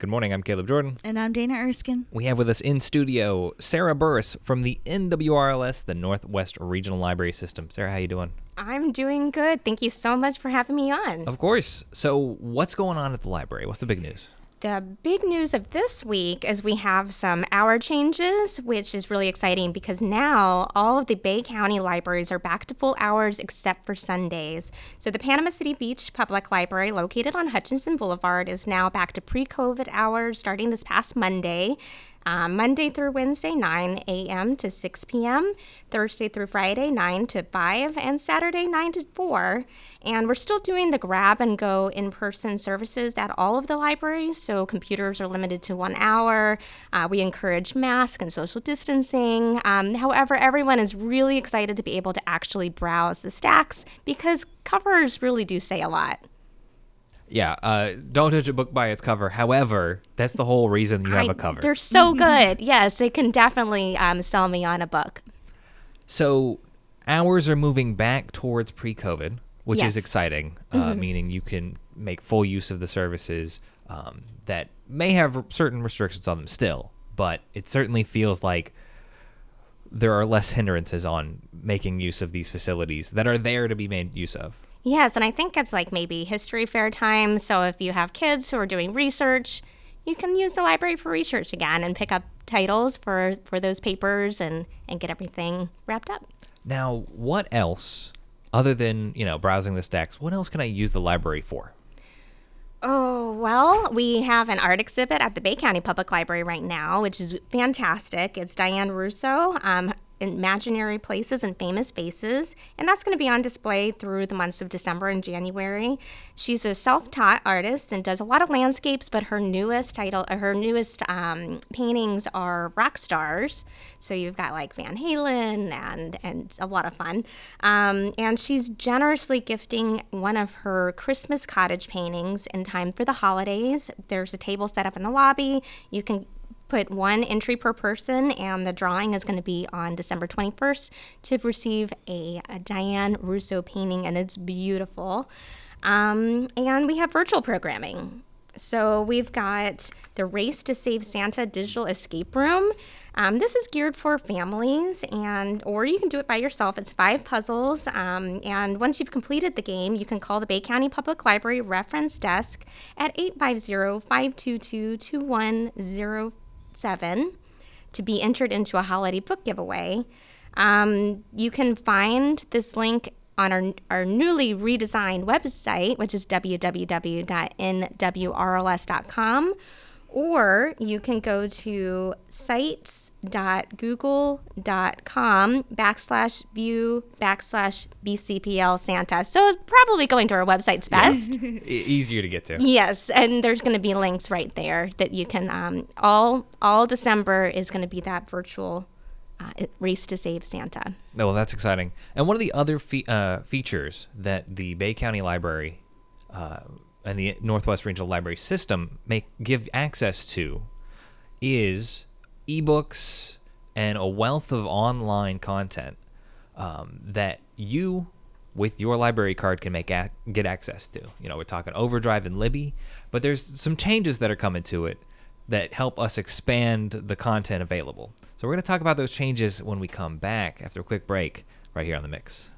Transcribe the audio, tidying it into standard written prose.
Good morning, I'm Caleb Jordan. And I'm Dana Erskine. We have with us in studio Sarah Burris from the NWRLS, the Northwest Regional Library System. Sarah, how you doing? I'm doing good. Thank you so much for having me on. Of course. So what's going on at the library? What's the big news? The big news of this week is we have some hour changes, which is really exciting because now all of the Bay County libraries are back to full hours except for Sundays. So the Panama City Beach Public Library, located on Hutchinson Boulevard, is now back to pre-COVID hours starting this past Monday. Monday through Wednesday, 9 a.m. to 6 p.m., Thursday through Friday, 9 to 5, and Saturday, 9 to 4. And we're still doing the grab-and-go in-person services at all of the libraries, so computers are limited to 1 hour. We encourage mask and social distancing. However, everyone is really excited to be able to actually browse the stacks because covers really do say a lot. Yeah, don't judge a book by its cover. However, that's the whole reason you have a cover. They're so good. Yes, they can definitely sell me on a book. So hours are moving back towards pre-COVID, which is Yes. exciting, meaning you can make full use of the services that may have certain restrictions on them still, but it certainly feels like there are less hindrances on making use of these facilities that are there to be made use of. Yes, and I think it's like maybe history fair time. So if you have kids who are doing research, you can use the library for research again and pick up titles for those papers and get everything wrapped up. Now, what else, other than, browsing the stacks, what else can I use the library for? Oh, well, we have an art exhibit at the Bay County Public Library right now, which is fantastic. It's Diane Russo, Imaginary Places and Famous Faces, and that's going to be on display through the months of December and January. She's a self-taught artist and does a lot of landscapes, but her newest paintings are rock stars. So you've got like Van Halen and a lot of fun. And she's generously gifting one of her Christmas cottage paintings in time for the holidays. There's a table set up in the lobby. You can put one entry per person, and the drawing is going to be on December 21st to receive a Diane Russo painting, and it's beautiful. And we have virtual programming. So we've got the Race to Save Santa digital escape room. This is geared for families, or you can do it by yourself. It's 5 puzzles, and once you've completed the game, you can call the Bay County Public Library reference desk at 850-522-2107 to be entered into a holiday book giveaway. You can find this link on our newly redesigned website, which is www.nwrls.com, or you can go to sites.google.com/view/BCPL Santa. So it's probably going to our website's best. Easier to get to. Yes, and there's going to be links right there that you can, all December is going to be that virtual Race to Save Santa. Oh, well, that's exciting. And one of the other features that the Bay County Library and the Northwest Regional Library System give access to is ebooks and a wealth of online content that you, with your library card, can get access to. We're talking Overdrive and Libby, but there's some changes that are coming to it that help us expand the content available. So we're going to talk about those changes when we come back after a quick break right here on The Mix.